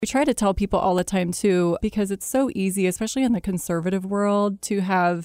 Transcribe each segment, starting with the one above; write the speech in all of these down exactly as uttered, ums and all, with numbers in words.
We try to tell people all the time too, because it's so easy, especially in the conservative world, to have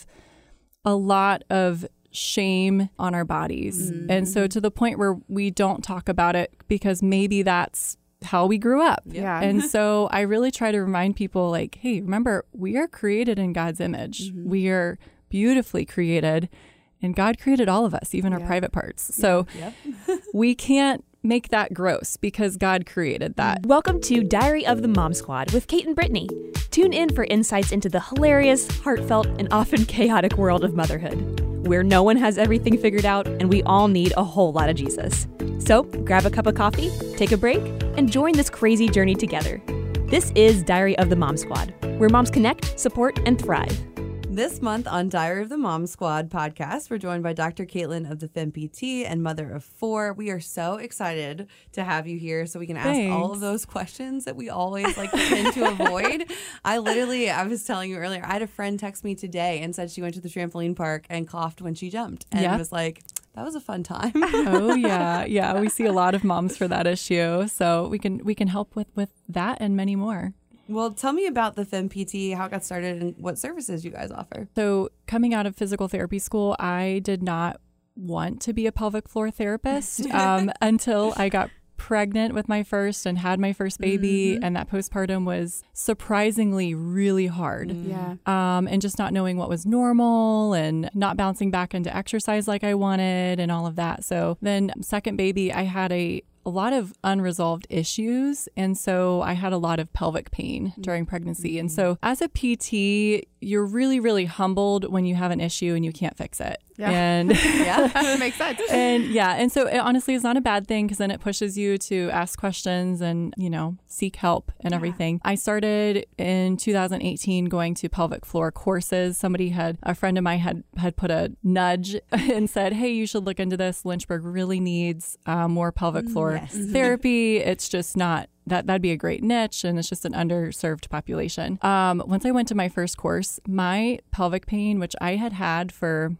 a lot of shame on our bodies. Mm-hmm. And so to the point where we don't talk about it because maybe that's how we grew up. Yeah. And so I really try to remind people like, hey, remember, we are created in God's image. Mm-hmm. We are beautifully created, and God created all of us, even yeah. our private parts. So yep. we can't make that gross because God created that. Welcome to Diary of the Mom Squad with Kate and Brittany. Tune in for insights into the hilarious, heartfelt, and often chaotic world of motherhood, where no one has everything figured out and we all need a whole lot of Jesus. So grab a cup of coffee, take a break, and join this crazy journey together. This is Diary of the Mom Squad, where moms connect, support, and thrive. This month on Diary of the Mom Squad podcast, we're joined by Doctor Caitlin of the Fem P T and mother of four. We are so excited to have you here so we can ask Thanks. all of those questions that we always like tend to avoid. I literally, I was telling you earlier, I had a friend text me today and said she went to the trampoline park and coughed when she jumped. And yep. was like, that was a fun time. Oh, yeah. Yeah, we see a lot of moms for that issue. So we can we can help with, with that and many more. Well, tell me about the Fem P T, how it got started, and what services you guys offer. So coming out of physical therapy school, I did not want to be a pelvic floor therapist um, until I got pregnant with my first and had my first baby. Mm-hmm. And that postpartum was surprisingly really hard. Mm-hmm. Yeah. Um, and just not knowing what was normal and not bouncing back into exercise like I wanted and all of that. So then second baby, I had a a lot of unresolved issues. And so I had a lot of pelvic pain during pregnancy. Mm-hmm. And so as a P T, you're really, really humbled when you have an issue and you can't fix it. Yeah. And yeah, that makes sense. And yeah. And so it, honestly, it's not a bad thing because then it pushes you to ask questions and, you know, seek help and yeah. everything. I started in two thousand eighteen going to pelvic floor courses. Somebody had, a friend of mine had, had put a nudge and said, hey, you should look into this. Lynchburg really needs uh, more pelvic floor yes. therapy. It's just not That, that'd be a great niche, and it's just an underserved population. Um, once I went to my first course, my pelvic pain, which I had had for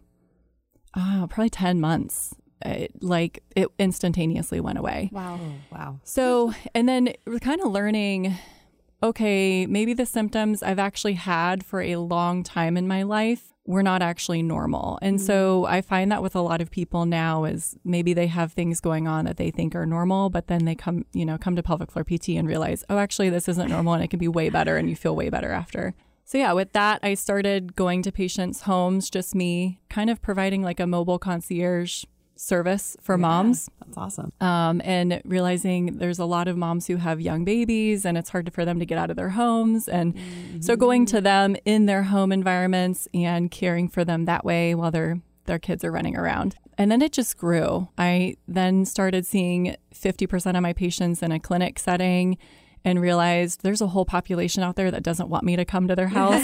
uh, probably ten months, it, like it instantaneously went away. Wow. Oh, wow. So, and then we're kind of learning, okay, maybe the symptoms I've actually had for a long time in my life were not actually normal. And mm-hmm. so I find that with a lot of people now is maybe they have things going on that they think are normal, but then they come, you know, come to pelvic floor P T and realize, oh, actually this isn't normal and it can be way better and you feel way better after. So yeah, with that, I started going to patients' homes, just me, kind of providing like a mobile concierge service for yeah, moms. That's awesome. Um, and realizing there's a lot of moms who have young babies and it's hard for them to get out of their homes. And mm-hmm. so going to them in their home environments and caring for them that way while their their kids are running around. And then it just grew. I then started seeing fifty percent of my patients in a clinic setting and realized there's a whole population out there that doesn't want me to come to their house.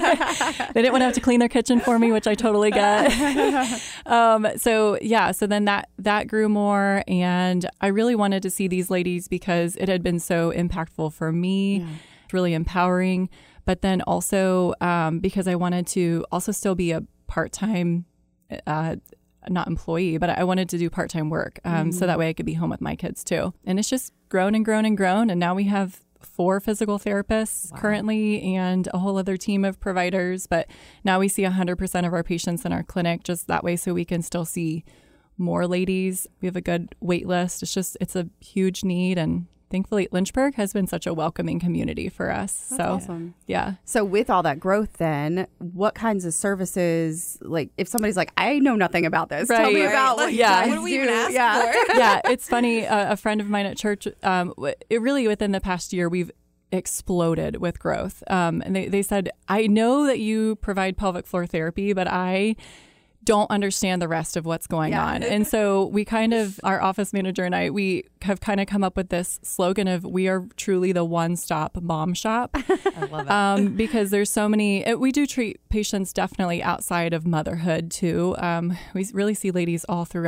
They didn't want to have to clean their kitchen for me, which I totally get. um, so yeah, so then that that grew more, and I really wanted to see these ladies because it had been so impactful for me, yeah. really empowering, but then also um, because I wanted to also still be a part-time uh not employee, but I wanted to do part-time work um, mm. so that way I could be home with my kids too. And it's just grown and grown and grown. And now we have four physical therapists wow. currently and a whole other team of providers. But now we see one hundred percent of our patients in our clinic just that way so we can still see more ladies. We have a good wait list. It's just, it's a huge need. And thankfully, Lynchburg has been such a welcoming community for us. That's so, awesome. Yeah. So with all that growth then, what kinds of services, like if somebody's like, I know nothing about this, right, tell me right. about what yeah. you guys What do we do. even ask yeah. for? Yeah, it's funny. Uh, a friend of mine at church, um, it really within the past year, we've exploded with growth. Um, and they, they said, I know that you provide pelvic floor therapy, but I don't understand the rest of what's going yeah. on. And so we kind of, our office manager and I, we have kind of come up with this slogan of we are truly the one-stop mom shop. I love it. Um, because there's so many, it, we do treat patients definitely outside of motherhood too. Um, we really see ladies all throughout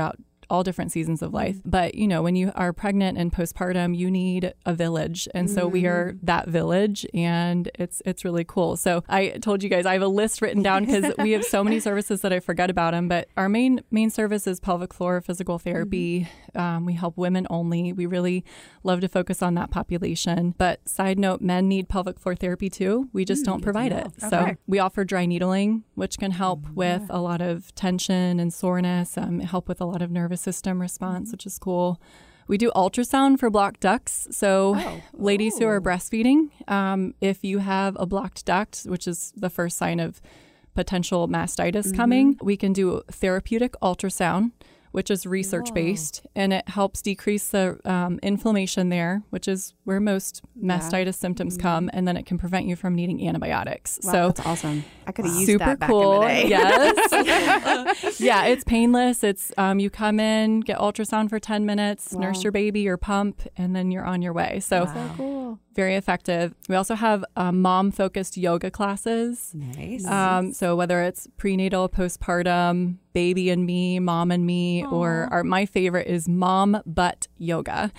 all different seasons of life. But, you know, when you are pregnant and postpartum, you need a village. And so we are that village, and it's it's really cool. So I told you guys I have a list written down because we have so many services that I forget about them. But our main main service is pelvic floor physical therapy. Mm-hmm. Um, we help women only. We really love to focus on that population. But side note, men need pelvic floor therapy too. We just mm, don't provide it. Okay. So we offer dry needling, which can help mm, with yeah. a lot of tension and soreness, um, help with a lot of nervous system response, mm-hmm. which is cool. We do ultrasound for blocked ducts. So oh. ladies Ooh. who are breastfeeding, um, if you have a blocked duct, which is the first sign of potential mastitis mm-hmm. coming, we can do therapeutic ultrasound, which is research-based, Whoa. and it helps decrease the um, inflammation there, which is where most mastitis yeah. symptoms mm-hmm. come, and then it can prevent you from needing antibiotics. Wow, so that's awesome. I could have used super that back cool. in the day. Yes. Yeah, it's painless. It's um, you come in, get ultrasound for ten minutes, wow. nurse your baby or pump, and then you're on your way. So, wow. so cool. Very effective. We also have um, mom-focused yoga classes. Nice. Um, so whether it's prenatal, postpartum, baby and me, mom and me, Aww. or our, my favorite is mom butt yoga.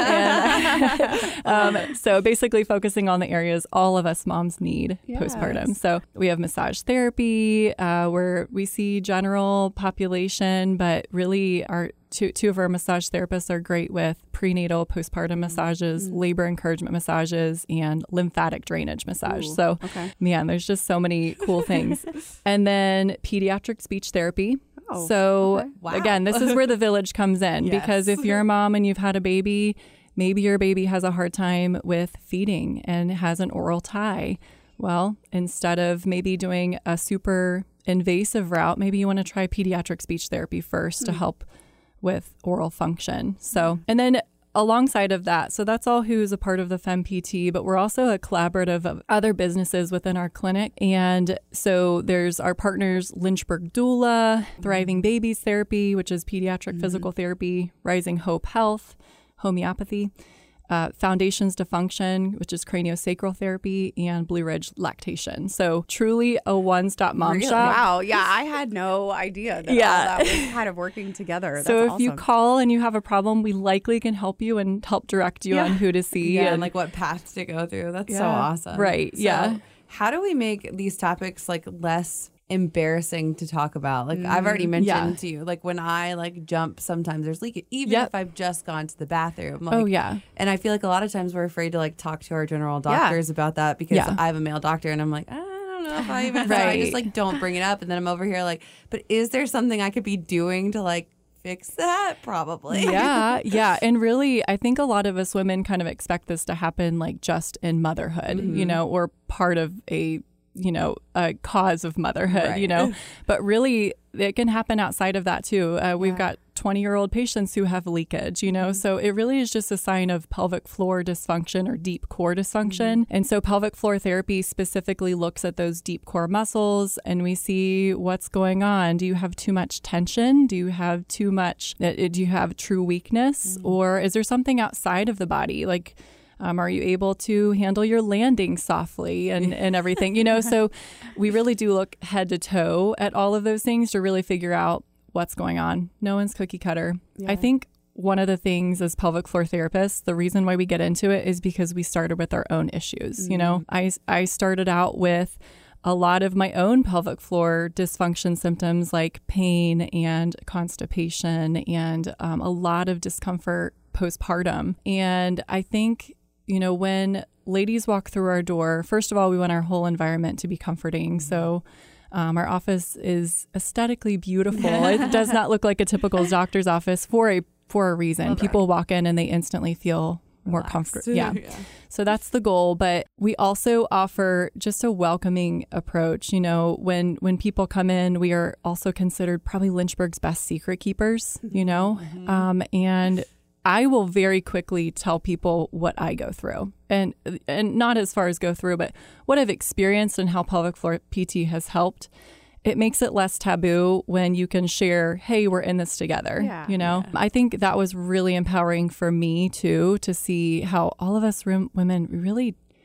and, um, so basically focusing on the areas all of us moms need yes. postpartum. So we have massage therapy uh, where we see general population, but really our Two, two of our massage therapists are great with prenatal, postpartum massages, mm-hmm. labor encouragement massages, and lymphatic drainage massage. Ooh, so, okay. man, there's just so many cool things. And then pediatric speech therapy. Oh, so, okay. wow. again, this is where the village comes in. Yes. Because if you're a mom and you've had a baby, maybe your baby has a hard time with feeding and has an oral tie. Well, instead of maybe doing a super invasive route, maybe you want to try pediatric speech therapy first mm-hmm. to help with oral function. So, and then alongside of that, so that's all who's a part of the FemPT, but we're also a collaborative of other businesses within our clinic. And so there's our partners, Lynchburg Doula, Thriving Babies Therapy, which is pediatric mm-hmm. physical therapy, Rising Hope Health, homeopathy, uh, Foundations to Function, which is craniosacral therapy, and Blue Ridge Lactation. So truly a one-stop mom really? shop. Wow. Yeah, I had no idea that yeah. all that was kind of working together. That's so if awesome. you call and you have a problem, we likely can help you and help direct you yeah. on who to see. Yeah, and, and like what paths to go through. That's yeah. so awesome. Right. So yeah. how do we make these topics like less embarrassing to talk about? Like mm, I've already mentioned yeah. to you, like when I like jump, sometimes there's leakage, even yep. if I've just gone to the bathroom. Like, oh yeah. And I feel like a lot of times we're afraid to like talk to our general doctors yeah. about that because yeah. I have a male doctor and I'm like, I don't know if I even, right. so I just like don't bring it up. And then I'm over here like, but is there something I could be doing to like fix that? Probably. Yeah. Yeah. And really, I think a lot of us women kind of expect this to happen like just in motherhood, mm-hmm. you know, or part of a you know, a cause of motherhood, right. you know, but really it can happen outside of that too. Uh, we've yeah. got twenty year old patients who have leakage, you know, mm-hmm. so it really is just a sign of pelvic floor dysfunction or deep core dysfunction. Mm-hmm. And so pelvic floor therapy specifically looks at those deep core muscles and we see what's going on. Do you have too much tension? Do you have too much, do you have true weakness? Mm-hmm. Or is there something outside of the body? Like, Um, are you able to handle your landing softly and, and everything? You know, so we really do look head to toe at all of those things to really figure out what's going on. No one's cookie cutter. Yeah. I think one of the things as pelvic floor therapists, the reason why we get into it is because we started with our own issues. Mm-hmm. You know, I, I started out with a lot of my own pelvic floor dysfunction symptoms like pain and constipation and um, a lot of discomfort postpartum. And I think, you know, when ladies walk through our door, first of all, we want our whole environment to be comforting. So um, our office is aesthetically beautiful. It does not look like a typical doctor's office for a for a reason. Okay. People walk in and they instantly feel more comfortable. Yeah. yeah. So that's the goal. But we also offer just a welcoming approach. You know, when when people come in, we are also considered probably Lynchburg's best secret keepers, you know, mm-hmm. um, and I will very quickly tell people what I go through and and not as far as go through, but what I've experienced and how pelvic floor P T has helped. It makes it less taboo when you can share, hey, we're in this together. Yeah, you know, yeah. I think that was really empowering for me, too, to see how all of us room, women really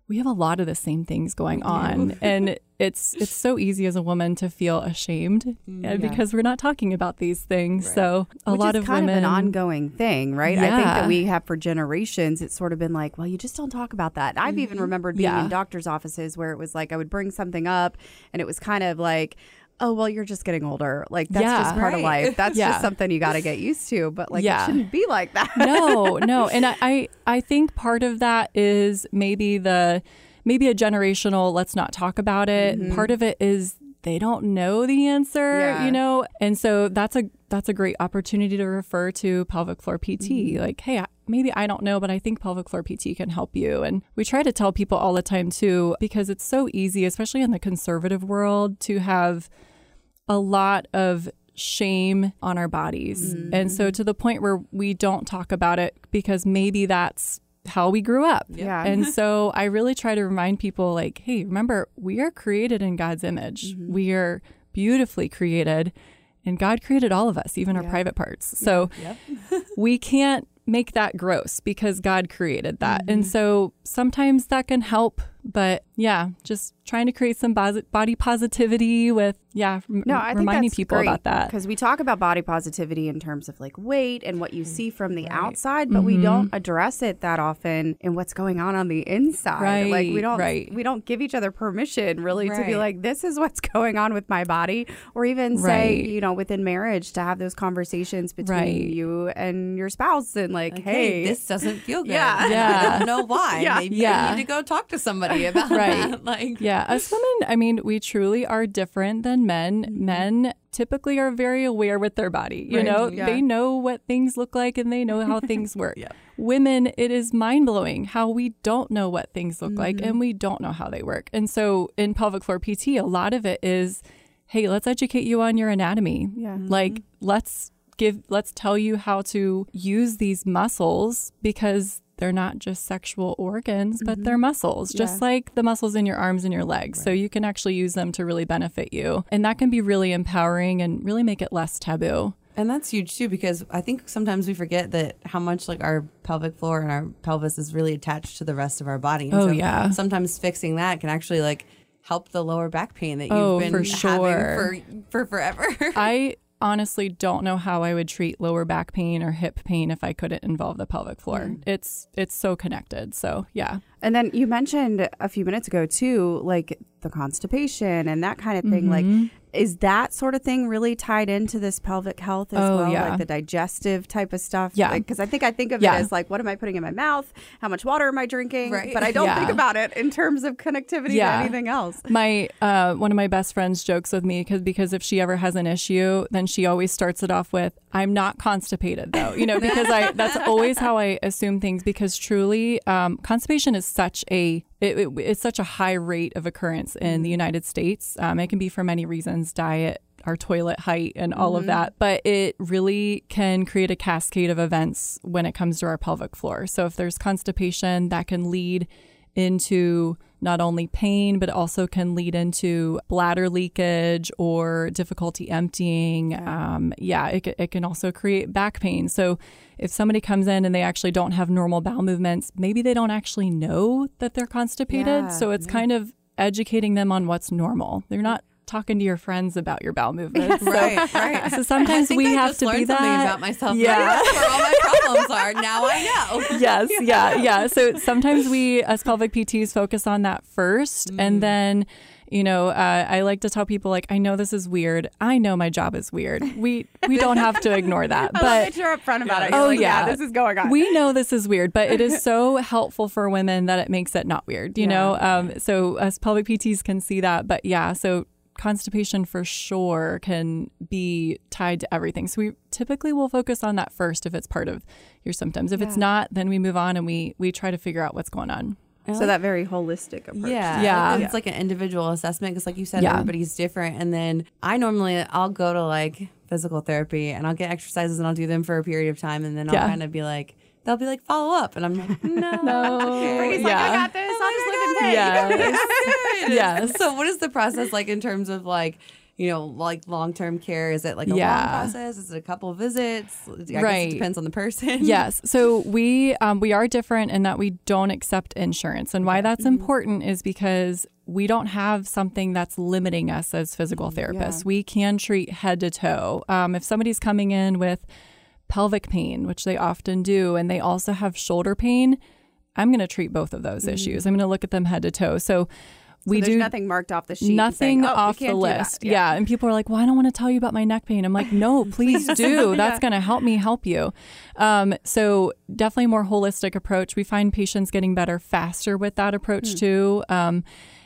we have a lot of the same things going on. And it's it's so easy as a woman to feel ashamed yeah. because we're not talking about these things. Right. So a Which lot is of kind women, of an ongoing thing, right? Yeah. I think that we have for generations, it's sort of been like, well, you just don't talk about that. I've mm-hmm. even remembered being yeah. in doctor's offices where it was like I would bring something up and it was kind of like, oh, well, you're just getting older. Like, that's yeah, just part right. of life. That's yeah. just something you got to get used to. But, like, yeah. it shouldn't be like that. No, no. And I, I, I think part of that is maybe the, maybe a generational, let's not talk about it. Mm-hmm. Part of it is they don't know the answer, yeah. you know? And so that's a, that's a great opportunity to refer to pelvic floor P T. Mm-hmm. Like, hey, maybe I don't know, but I think pelvic floor P T can help you. And we try to tell people all the time, too, because it's so easy, especially in the conservative world, to have a lot of shame on our bodies. Mm-hmm. And so to the point where we don't talk about it because maybe that's how we grew up. Yeah. And so I really try to remind people like, hey, remember, we are created in God's image. Mm-hmm. We are beautifully created and God created all of us, even yeah. our private parts. So yep. we can't make that gross because God created that. Mm-hmm. And so sometimes that can help. But yeah, just trying to create some body positivity with, yeah, no, I reminding think people about that. Because we talk about body positivity in terms of like weight and what you see from the right. outside, but mm-hmm. we don't address it that often in what's going on on the inside. Right, like we don't, right. we don't give each other permission really right. to be like, this is what's going on with my body, or even say, right. you know, within marriage to have those conversations between right. you and your spouse and like, like hey, hey, this doesn't feel good. Yeah, yeah. I don't know why. Yeah. Maybe yeah. I need to go talk to somebody about right. that. Like, yeah, as women, I mean, we truly are different than men. Mm-hmm. Men typically are very aware with their body. You right. know, yeah. they know what things look like and they know how things work. yeah. Women, it is mind blowing how we don't know what things look mm-hmm. like and we don't know how they work. And so in pelvic floor P T, a lot of it is, hey, let's educate you on your anatomy. Yeah. Mm-hmm. Like, let's give, let's tell you how to use these muscles because they're not just sexual organs, but mm-hmm. they're muscles, yeah. just like the muscles in your arms and your legs. Right. So you can actually use them to really benefit you. And that can be really empowering and really make it less taboo. And that's huge too, because I think sometimes we forget that how much like our pelvic floor and our pelvis is really attached to the rest of our body. And oh, so yeah. sometimes fixing that can actually like help the lower back pain that you've oh, been for sure. having for, for forever. I honestly don't know how I would treat lower back pain or hip pain if I couldn't involve the pelvic floor. Mm. It's it's so connected. So, yeah. And then you mentioned a few minutes ago, too, like the constipation and that kind of thing. Mm-hmm. Like, is that sort of thing really tied into this pelvic health as oh, well? Yeah. Like the digestive type of stuff? Yeah. Because like, I think I think of yeah. it as like, what am I putting in my mouth? How much water am I drinking? Right. But I don't yeah. think about it in terms of connectivity yeah. to anything else. My uh, one of my best friends jokes with me because because if she ever has an issue, then she always starts it off with, I'm not constipated, though. You know, because I that's always how I assume things, because truly um, constipation is such a It, it, it's such a high rate of occurrence in the United States. Um, it can be for many reasons, diet, our toilet height, and all mm-hmm. of that. But it really can create a cascade of events when it comes to our pelvic floor. So if there's constipation, that can lead into not only pain, but also can lead into bladder leakage or difficulty emptying. Yeah, um, yeah it, it can also create back pain. So if somebody comes in and they actually don't have normal bowel movements, maybe they don't actually know that they're constipated. Yeah, so it's yeah. kind of educating them on what's normal. They're not talking to your friends about your bowel movements. So, right, right. So sometimes we I have just to learned be that. Something about myself. Yeah, that's where all my problems are. Now I know. Yes, yeah, yeah. So sometimes we, as pelvic P Ts, focus on that first, mm. and then. You know, uh, I like to tell people, like, I know this is weird. I know my job is weird. We we don't have to ignore that. I but love that you're upfront about it. You're oh, like, yeah. yeah, this is going on. We know this is weird, but it is so helpful for women that it makes it not weird, you yeah. know? Um, so us pelvic P Ts can see that. But yeah, so constipation for sure can be tied to everything. So we typically will focus on that first if it's part of your symptoms. If yeah. it's not, then we move on and we we try to figure out what's going on. So that very holistic approach. Yeah. Yeah. It's like an individual assessment because like you said, yeah. everybody's different. And then I normally, I'll go to like physical therapy and I'll get exercises and I'll do them for a period of time. And then I'll yeah. kind of be like, they'll be like, follow up. And I'm like, no. no. He's yeah. like, I got this. I'll just live in pain. Yes. Yes. Yes. So what is the process like in terms of like, you know, like long-term care? Is it like a yeah. long process? Is it a couple of visits? I right. guess it depends on the person. Yes. So we um, we are different in that we don't accept insurance. And why that's mm-hmm. important is because we don't have something that's limiting us as physical therapists. Yeah. We can treat head to toe. Um, if somebody's coming in with pelvic pain, which they often do, and they also have shoulder pain, I'm going to treat both of those mm-hmm. issues. I'm going to look at them head to toe. So we so there's do nothing marked off the sheet. Nothing saying, oh, off the list. Yeah. yeah. And people are like, well, I don't want to tell you about my neck pain. I'm like, no, please do. That's yeah. going to help me help you. Um, so definitely more holistic approach. We find patients getting better faster with that approach mm. too. Um,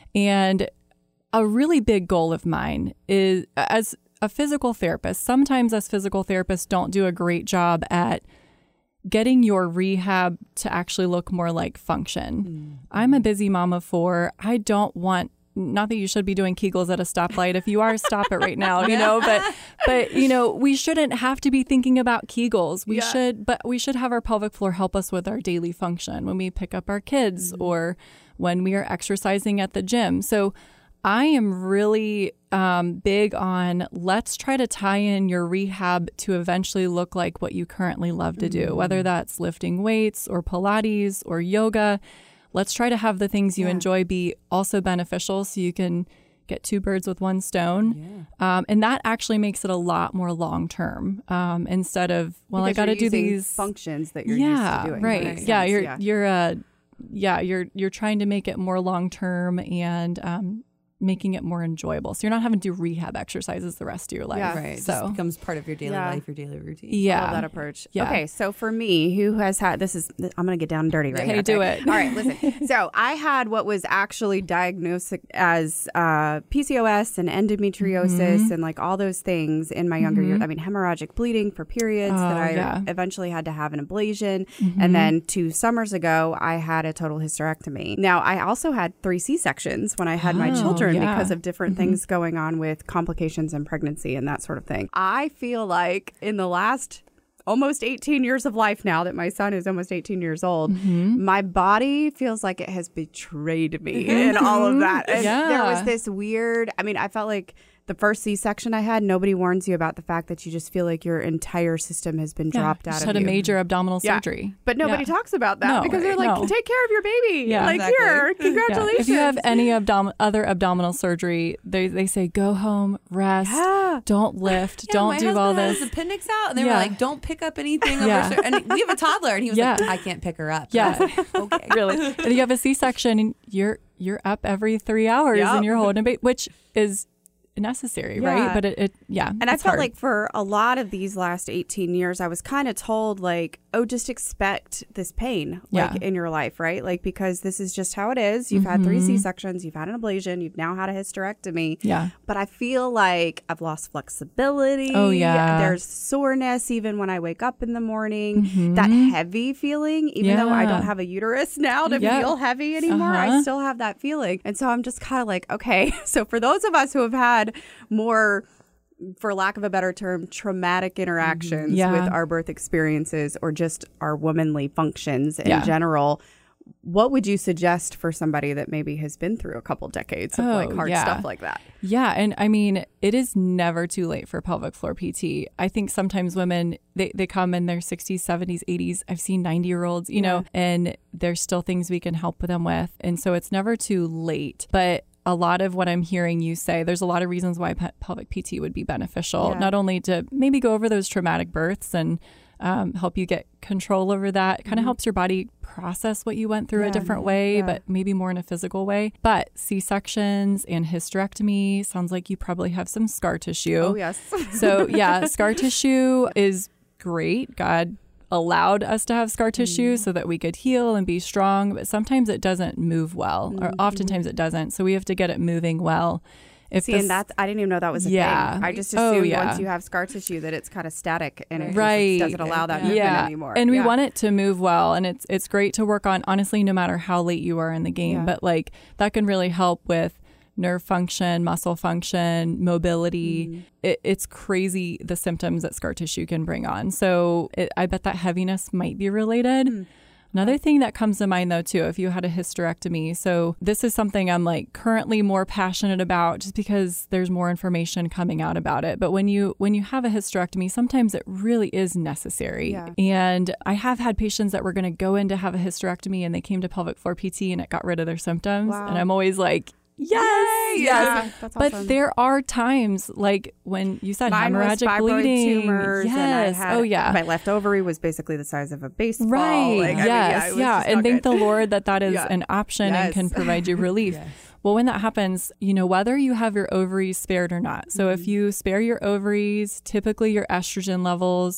and a really big goal of mine is, as a physical therapist, sometimes us physical therapists don't do a great job at getting your rehab to actually look more like function. Mm-hmm. I'm a busy mom of four. I don't want, not that you should be doing Kegels at a stoplight. If you are, stop it right now, you know, but, but, you know, we shouldn't have to be thinking about Kegels. We yeah. should, but we should have our pelvic floor help us with our daily function when we pick up our kids mm-hmm. or when we are exercising at the gym. So I am really um, big on let's try to tie in your rehab to eventually look like what you currently love to do, mm-hmm. whether that's lifting weights or Pilates or yoga. Let's try to have the things you yeah. enjoy be also beneficial so you can get two birds with one stone. Yeah. Um, and that actually makes it a lot more long term um, instead of, well, because I got to do these functions that you're yeah, used to doing. Right. right. Yeah. You're, yeah. you're, uh, yeah, you're, you're trying to make it more long term and, um, making it more enjoyable. So you're not having to do rehab exercises the rest of your life. Yeah, right. So it just becomes part of your daily yeah. life, your daily routine. Yeah. I love that approach. Yeah. Okay. So for me, who has had, this is, I'm going to get down and dirty right hey, here. do okay. it. All right, listen. So I had what was actually diagnosed as uh, P C O S and endometriosis mm-hmm. and like all those things in my younger mm-hmm. years. I mean, hemorrhagic bleeding for periods oh, that I yeah. eventually had to have an ablation. Mm-hmm. And then two summers ago, I had a total hysterectomy. Now, I also had three C-sections when I had oh, my children yeah. because of different things going on with complications in pregnancy and that sort of thing. I feel like in the last almost eighteen years of life now that my son is almost eighteen years old, mm-hmm. my body feels like it has betrayed me in all of that. And yeah. there was this weird, I mean, I felt like the first C-section I had, nobody warns you about the fact that you just feel like your entire system has been yeah, dropped out just of had you. a major abdominal yeah. surgery. But nobody yeah. talks about that no, because they're like, no. take care of your baby. Yeah, like, exactly. here, congratulations. Yeah. If you have any abdom- other abdominal surgery, they, they say, go home, rest, yeah. don't lift, yeah, don't do all this. My husband had his appendix out, and they yeah. were like, don't pick up anything. Over yeah. sur-. And we have a toddler, and he was yeah. like, I can't pick her up. Yeah. Like, okay. Really. And you have a C-section, and you're, you're up every three hours, yep. and you're holding a baby, which is necessary, yeah. right? But it, it yeah. And I felt hard. like for a lot of these last eighteen years, I was kind of told like, oh, just expect this pain like yeah. in your life, right? Like, because this is just how it is. You've mm-hmm. had three C-sections, you've had an ablation, you've now had a hysterectomy. Yeah. But I feel like I've lost flexibility. Oh, yeah. There's soreness even when I wake up in the morning. Mm-hmm. That heavy feeling, even yeah. though I don't have a uterus now to yeah. feel heavy anymore, uh-huh. I still have that feeling. And so I'm just kind of like, okay, so for those of us who have had more, for lack of a better term, traumatic interactions yeah. with our birth experiences or just our womanly functions in yeah. general, what would you suggest for somebody that maybe has been through a couple decades of oh, like hard yeah. stuff like that? Yeah. And I mean, it is never too late for pelvic floor P T. I think sometimes women, they, they come in their sixties, seventies, eighties. I've seen ninety year olds, you yeah. know, and there's still things we can help them with. And so it's never too late. But a lot of what I'm hearing you say, there's a lot of reasons why pe- pelvic P T would be beneficial, yeah. not only to maybe go over those traumatic births and um, help you get control over that. It kind of mm-hmm. helps your body process what you went through yeah. a different way, yeah. but maybe more in a physical way. But C-sections and hysterectomy, sounds like you probably have some scar tissue. Oh, yes. So yeah, scar tissue is great. God allowed us to have scar tissue mm. so that we could heal and be strong, but sometimes it doesn't move well, mm-hmm. or oftentimes it doesn't. So we have to get it moving well. If See, this, and that's, I didn't even know that was a yeah. thing. I just oh, assumed yeah. once you have scar tissue that it's kind of static and it right. just doesn't allow that movement yeah. anymore. And we yeah. want it to move well. And it's it's great to work on, honestly, no matter how late you are in the game. Yeah. But like that can really help with nerve function, muscle function, mobility. Mm. It, it's crazy the symptoms that scar tissue can bring on. So it, I bet that heaviness might be related. Mm. Another thing that comes to mind though too, if you had a hysterectomy, so this is something I'm like currently more passionate about just because there's more information coming out about it. But when you when you have a hysterectomy, sometimes it really is necessary. Yeah. And I have had patients that were going to go in to have a hysterectomy and they came to pelvic floor P T and it got rid of their symptoms. Wow. And I'm always like, yes, Yay! yes. Yeah, that's but awesome. There are times like when you said Mine hemorrhagic was bleeding. Tumors yes. And I had, oh yeah. My left ovary was basically the size of a baseball. Right. Like, yes. I mean, yeah. It was yeah. just And not thank good. the Lord that that is yeah. an option yes. and can provide you relief. yes. Well, when that happens, you know, whether you have your ovaries spared or not. So mm-hmm. if you spare your ovaries, typically your estrogen levels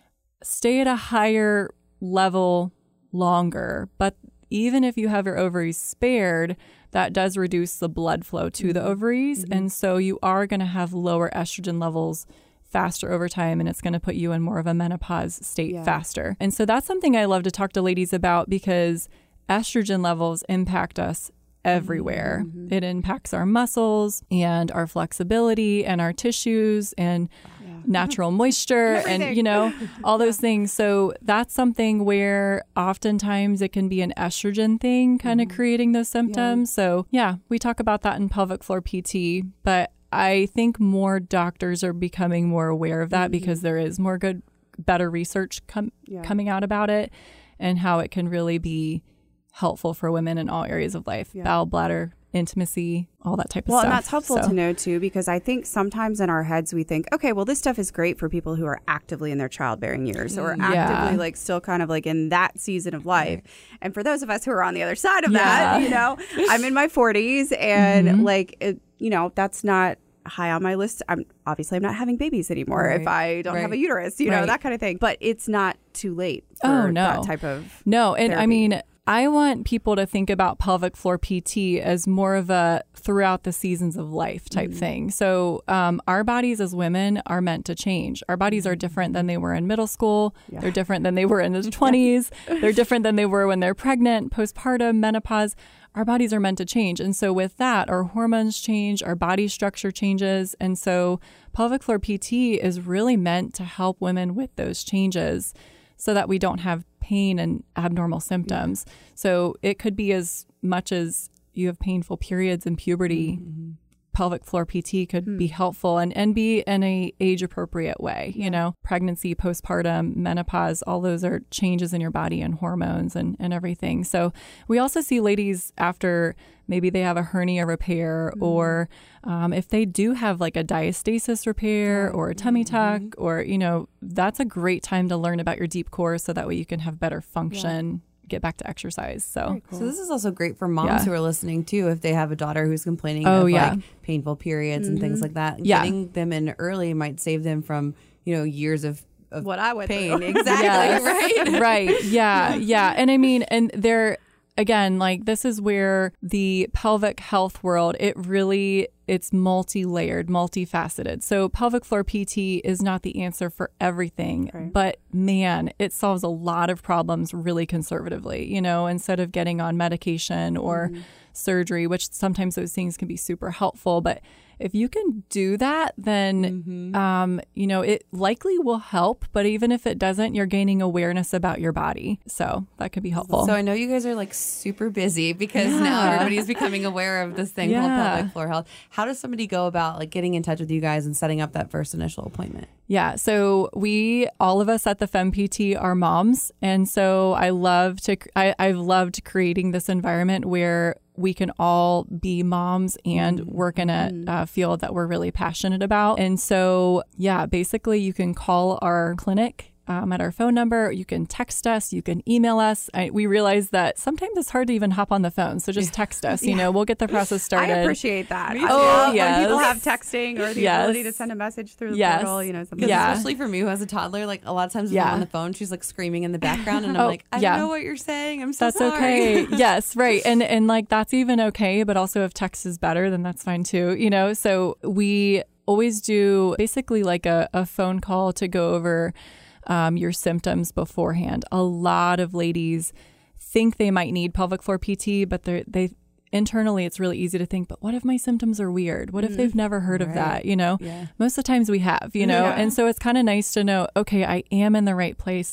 stay at a higher level longer. But even if you have your ovaries spared, that does reduce the blood flow to mm-hmm. the ovaries. Mm-hmm. And so you are going to have lower estrogen levels faster over time, and it's going to put you in more of a menopause state yeah. faster. And so that's something I love to talk to ladies about because estrogen levels impact us everywhere. Mm-hmm. It impacts our muscles and our flexibility and our tissues and yeah. natural moisture and, you know, all those things. So that's something where oftentimes it can be an estrogen thing kind of mm-hmm. creating those symptoms. Yeah. So yeah, we talk about that in pelvic floor P T, but I think more doctors are becoming more aware of that mm-hmm. because there is more good, better research com- yeah. coming out about it and how it can really be helpful for women in all areas of life, yeah. bowel, bladder, intimacy, all that type of well, stuff. Well, and that's helpful so. to know too, because I think sometimes in our heads we think, okay, well, this stuff is great for people who are actively in their childbearing years or yeah. actively like still kind of like in that season of life. Right. And for those of us who are on the other side of yeah. that, you know, I'm in my forties and mm-hmm. like, it, you know, that's not high on my list. I'm obviously I'm not having babies anymore right. if I don't right. have a uterus, you right. know, that kind of thing. But it's not too late for oh, no. that type of No, and therapy. I mean, I want people to think about pelvic floor P T as more of a throughout the seasons of life type mm-hmm. thing. So um, our bodies as women are meant to change. Our bodies are different than they were in middle school. Yeah. They're different than they were in the twenties. They're different than they were when they're pregnant, postpartum, menopause. Our bodies are meant to change. And so with that, our hormones change, our body structure changes. And so pelvic floor P T is really meant to help women with those changes so that we don't have pain and abnormal symptoms. Yeah. So it could be as much as you have painful periods and puberty. Mm-hmm. Pelvic floor P T could hmm. be helpful and, and be in a age appropriate way. Yeah. You know, pregnancy, postpartum, menopause, all those are changes in your body and hormones and, and everything. So we also see ladies after maybe they have a hernia repair mm-hmm. or um, if they do have like a diastasis repair or a tummy tuck mm-hmm. or, you know, that's a great time to learn about your deep core so that way you can have better function. Yeah. Get back to exercise. So cool. so this is also great for moms yeah. who are listening too, if they have a daughter who's complaining oh, of yeah. like painful periods mm-hmm. and things like that. Yeah. Getting them in early might save them from, you know, years of, of what I went pain. through. Exactly. Yes. Right. Right. Yeah. Yeah. And I mean, and they're, again, like this is where the pelvic health world, it really, it's multi-layered, multifaceted. So pelvic floor P T is not the answer for everything, right. but man, it solves a lot of problems really conservatively, you know, instead of getting on medication or mm-hmm. surgery, which sometimes those things can be super helpful. But if you can do that, then, mm-hmm. um, you know, it likely will help. But even if it doesn't, you're gaining awareness about your body. So that could be helpful. So I know you guys are like super busy because yeah. now everybody's becoming aware of this thing yeah. called pelvic floor health. How does somebody go about like getting in touch with you guys and setting up that first initial appointment? Yeah. So we, all of us at the FemPT are moms. And so I love to, I, I've loved creating this environment where we can all be moms and mm-hmm. work in a uh, field that we're really passionate about. And so, yeah, basically you can call our clinic Um, at our phone number. You can text us. You can email us. I, we realize that sometimes it's hard to even hop on the phone. So just text us. You yeah. know, we'll get the process started. I appreciate that. Me oh, yes. When people have texting or the yes. ability to send a message through the yes. portal, you know, something. Yeah. Especially for me who has a toddler, like a lot of times when yeah. I'm on the phone, she's like screaming in the background and I'm oh, like, I yeah. don't know what you're saying. I'm so that's sorry. That's okay. Yes, right. And and like that's even okay. But also if text is better, then that's fine too. You know, so we always do basically like a, a phone call to go over Um, your symptoms beforehand. A lot of ladies think they might need pelvic floor P T, but they they internally it's really easy to think, but what if my symptoms are weird? What if mm. they've never heard right. of that? You know, yeah. most of the times we have, you know, yeah. and so it's kind of nice to know, okay, I am in the right place. They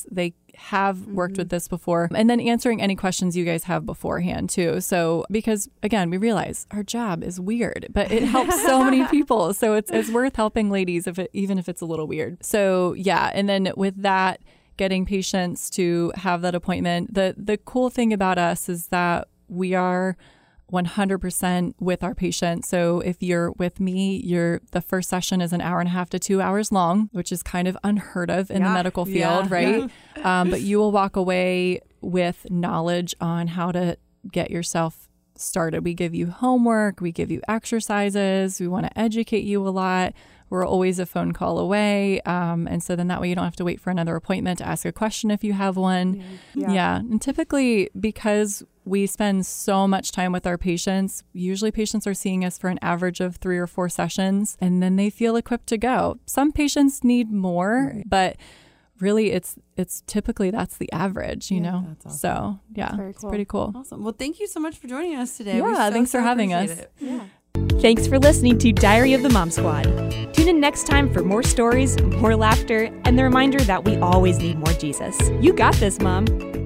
have mm-hmm. worked with this before, and then answering any questions you guys have beforehand too. So because again, we realize our job is weird, but it helps so many people. So it's, it's worth helping ladies if it, even if it's a little weird. So yeah. And then with that, getting patients to have that appointment, the, the cool thing about us is that we are one hundred percent with our patient. So if you're with me, you're the first session is an hour and a half to two hours long, which is kind of unheard of in yeah, the medical field, yeah, right? Yeah. Um, but you will walk away with knowledge on how to get yourself started. We give you homework, we give you exercises, we want to educate you a lot. We're always a phone call away. Um, and so then that way you don't have to wait for another appointment to ask a question if you have one. Yeah. yeah. And typically, because we spend so much time with our patients, usually patients are seeing us for an average of three or four sessions, and then they feel equipped to go. Some patients need more, right. but really it's it's typically that's the average, you yeah, know? That's awesome. So yeah, cool. It's pretty cool. Awesome. Well, thank you so much for joining us today. Yeah, so, thanks so for having us. It. Yeah. Thanks for listening to Diary of the Mom Squad. Tune in next time for more stories, more laughter, and the reminder that we always need more Jesus. You got this, Mom.